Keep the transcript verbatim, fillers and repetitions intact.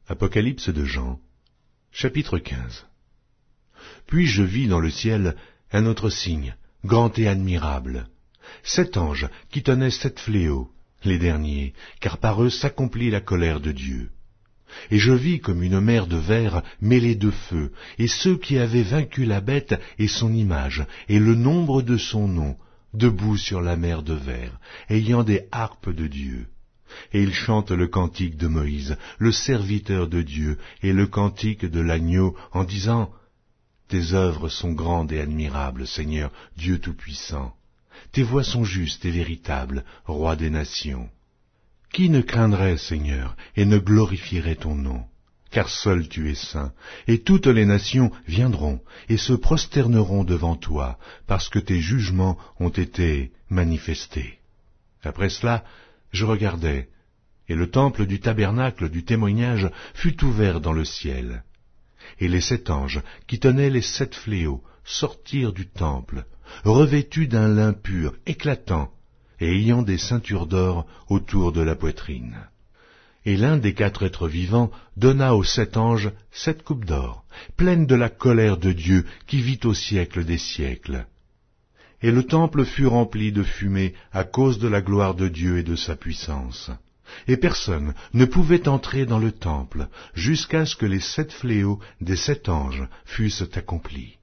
Apocalypse de Jean, chapitre quinze. Puis je vis dans le ciel un autre signe, grand et admirable, sept anges qui tenaient sept fléaux, les derniers, car par eux s'accomplit la colère de Dieu. Et je vis comme une mer de verre mêlée de feu, et ceux qui avaient vaincu la bête et son image, et le nombre de son nom, debout sur la mer de verre, ayant des harpes de Dieu. Et ils chantent le cantique de Moïse, le serviteur de Dieu, et le cantique de l'agneau, en disant « Tes œuvres sont grandes et admirables, Seigneur, Dieu Tout-Puissant. Tes voies sont justes et véritables, Roi des nations. Qui ne craindrait, Seigneur, et ne glorifierait ton nom? Car seul tu es saint, et toutes les nations viendront et se prosterneront devant toi, parce que tes jugements ont été manifestés. » Après cela, je regardai, et le temple du tabernacle du témoignage fut ouvert dans le ciel. Et les sept anges, qui tenaient les sept fléaux, sortirent du temple, revêtus d'un lin pur, éclatant, et ayant des ceintures d'or autour de la poitrine. Et l'un des quatre êtres vivants donna aux sept anges sept coupes d'or, pleines de la colère de Dieu qui vit au siècle des siècles. Et le temple fut rempli de fumée à cause de la gloire de Dieu et de sa puissance. Et personne ne pouvait entrer dans le temple jusqu'à ce que les sept fléaux des sept anges fussent accomplis.